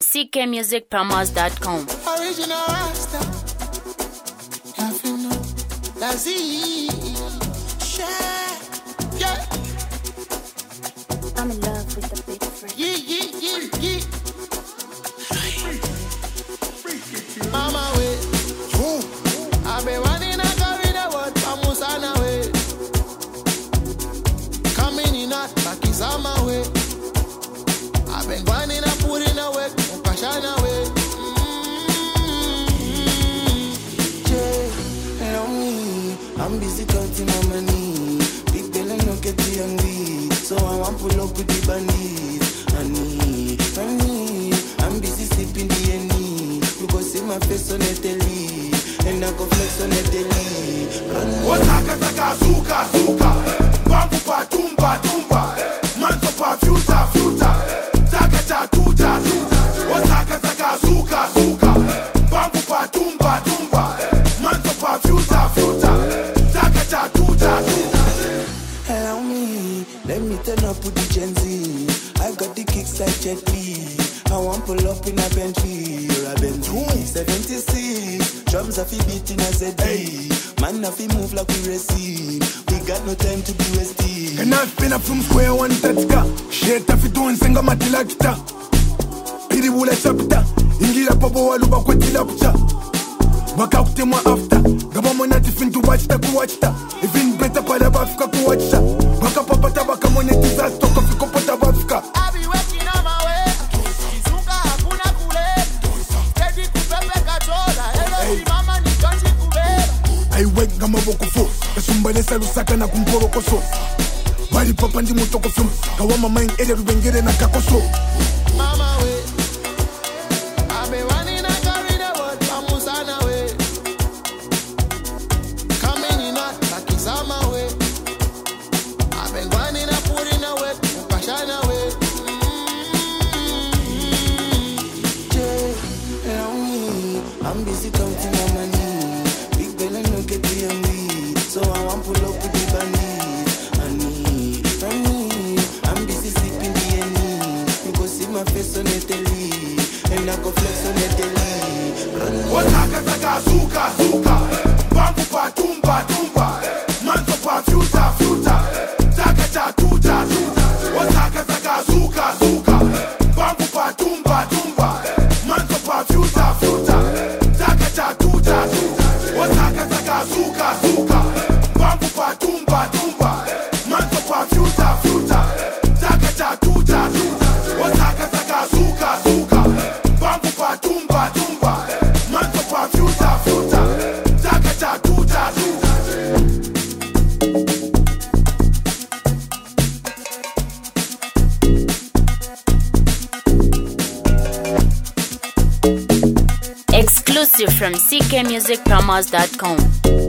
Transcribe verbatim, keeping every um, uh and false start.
c k music promos dot com. Original Rasta. Have you know? That's it. Share. Yeah. I'm in love with the big friend. Yeah, yeah, yeah, yeah. Mama way. I've been running a car in the world from Musana way. Coming in hot, back is on my way. I've been running a putting away, passion away. Hello me, I'm busy counting my money. Big bill and no get the hungry, so I want pull up with the bandits. Honey, honey, I'm busy sipping the Henny. You go see my face on the telly, and I go flex on the telly. Otaka taka zuka zuka, bambu pa tumba tumba, manto pa futa futa, taka ta tuta tuta. Otaka taka zuka zuka, bambu pa tumba tumba, manto pa futa futa, taka ta tuta tuta. Allow me, let me turn up with the Gen Z. I got the kicks like Jet Li. I want pull up in a Bentley or a Bentley. seventy-six, drums are fi beating a Z D. Man a fi move like we racing. We got no time to be wasting. And I've been up from square one tatka. Shit if you doing singa matila kita. Piri wula chapita. Ingira pabo waluba kwa tila pucha. Waka kutemwa after. Gaba mwana tifintu wachita kuwachita. Even better pada bafika kuwachita. Waka papata waka mwane disaster. Kofi kopota bafika. I be working on my way. Izuka hakuna kule. Steady kupepe kachola. Hello mama ni kanji kubeba. Aiweka maboko fo. Kasumbale salusaka na kumporo koso. Bali papa ndi mutoko fum. Kawama mind ele rubengere na kakoso. Mama way. I've been running a car in the world from Musana way. Coming in hot, like it's on my way. I've been running a putting away, passion away. Allow me, I'm busy counting my money. Big bill and no get the hungry, so I want pull up with the bandits. Honey, honey, I'm busy sipping the Henny. You go see my face on the telly, and I go flex on the telly. Otaka taka zuka zuka, bambu pa tumba tumba, manto pa futa futa, taka ta tuta tuta. Otaka taka zuka zuka, bambu pa tumba tumba, manto pa futa futa, taka ta tuta tuta. Otaka taka zuka zuka, bambu pa tumba tumba, manto pa futa futa, taka ta tuta tuta. Otaka taka zuka zuka, bambu pa tumba tumba, manto pa futa futa, taka ta tuta tuta. Exclusive from c k music promos dot com.